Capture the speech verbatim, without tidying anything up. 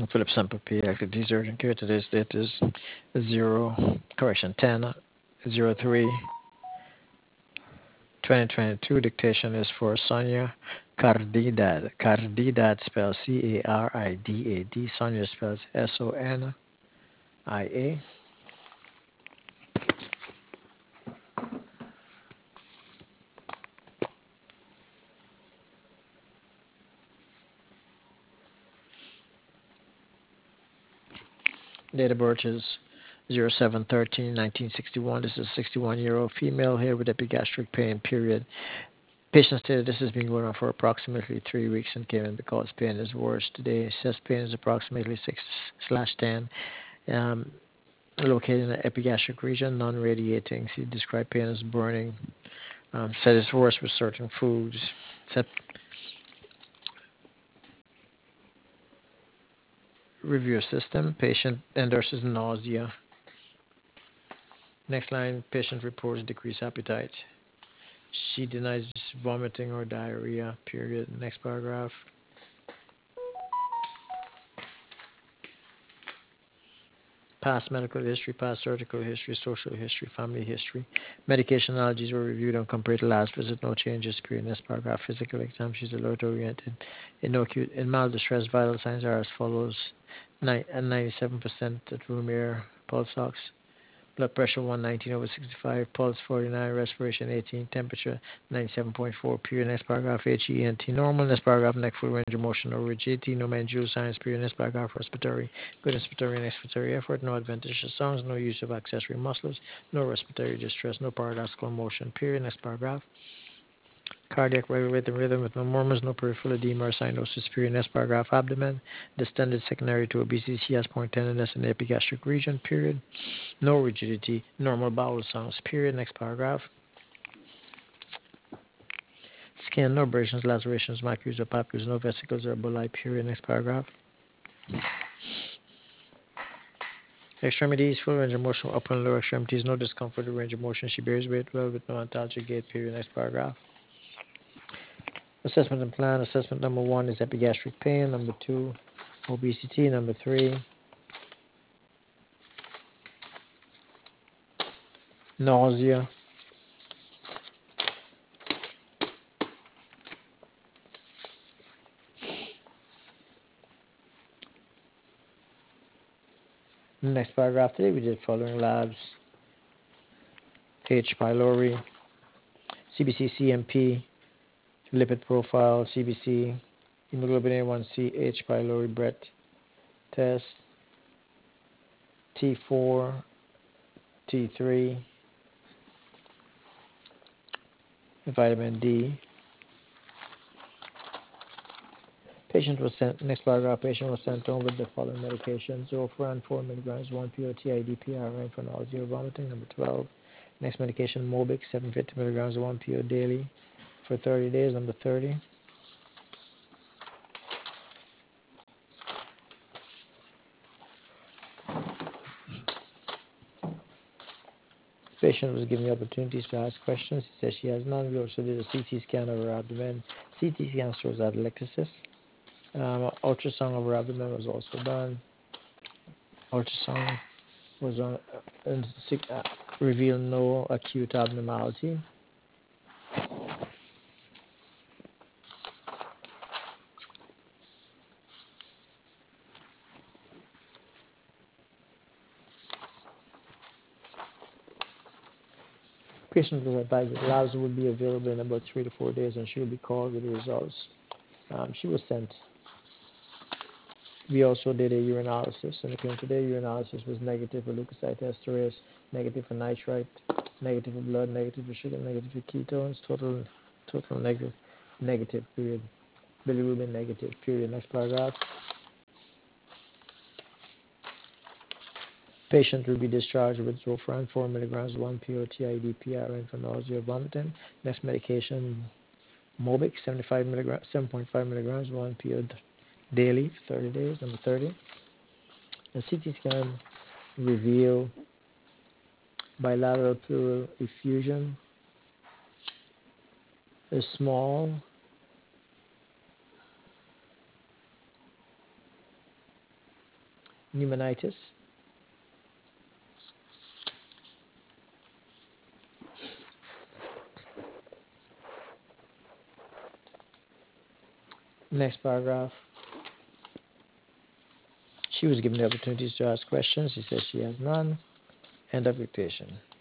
Philip Semper P. Activities urgent care. Today's date is zero, correction, ten, zero three, twenty twenty-two. Dictation is for Sonia Cardidad. Cardidad spells C A R I D A D. Sonia spells S O N I A. Date of birth is zero seven thirteen nineteen sixty-one. This is a sixty-one-year-old female here with epigastric pain, period. Patient stated this has been going on for approximately three weeks and came in because pain is worse today. Chest pain is approximately six slash ten, um, located in the epigastric region, non-radiating. She described pain as burning. Um, said it's worse with certain foods. Said review system. Patient endorses nausea. Next line, patient reports decreased appetite. She denies vomiting or diarrhea, period. Next paragraph. Past medical history, past surgical history, social history, family history. Medication allergies were reviewed and compared to last visit. No changes, period. Next paragraph. Physical exam. She's alert oriented. In no acute, in mild distress, vital signs are as follows. Nine, and ninety-seven percent at room air, pulse ox. Blood pressure one nineteen over sixty-five, pulse forty-nine, respiration eighteen, temperature ninety-seven point four, period. Next paragraph, H E N T normal. Next paragraph, neck full range of motion, no rigidity, no mandibular signs, period. Next paragraph, respiratory, good inspiratory and expiratory effort, no adventitious sounds, no use of accessory muscles, no respiratory distress, no paradoxical motion, period. Next paragraph. Cardiac regulated rhythm with no murmurs, no peripheral edema or cyanosis, period. Next paragraph, abdomen, distended secondary to obesity, she has point tenderness in the epigastric region, period. No rigidity, normal bowel sounds, period. Next paragraph. Skin, no abrasions, lacerations, macules or papules, no vesicles or emboli, period. Next paragraph. Extremities, full range of motion, upper and lower extremities, no discomfort or range of motion. She bears weight well with no antalgic gait, period. Next paragraph. Assessment and plan. Assessment number one is epigastric pain. Number two, obesity. Number three, nausea. Next paragraph. Today we did following labs: H. pylori, C B C C M P, lipid profile, C B C, hemoglobin A one C, H. pylori, Brett test, T four, T three, vitamin D. Patient was sent, next paragraph, patient was sent home with the following medications: Zofran four milligrams, one P O T I D P R N for nausea or vomiting. Number twelve. Next medication, Mobix, seven hundred fifty milligrams, one P O daily for thirty days. Number thirty. Patient was given the opportunities to ask questions. He says she has none. We also did a C T scan of her abdomen. C T scan shows atelectasis. Um, ultrasound of her abdomen was also done. Ultrasound was on, and uh, revealed no acute abnormality. Patient was advised that labs would be available in about three to four days and she will be called with the results. Um, she was sent. We also did a urinalysis, and according to their urinalysis was negative for leukocyte esterase, negative for nitrite, negative for blood, negative for sugar, negative for ketones, total total negative, negative, period. Bilirubin negative, period. Next paragraph. Patient will be discharged with Zofran, four milligrams, one P O T I D P R N for nausea or vomiting. Next medication, Mobix, seventy-five milligrams, seven point five milligrams, one P O daily for thirty days. Number thirty. A C T scan reveal bilateral pleural effusion, a small pneumonitis. Next paragraph. She was given the opportunities to ask questions. She says she has none. End of dictation.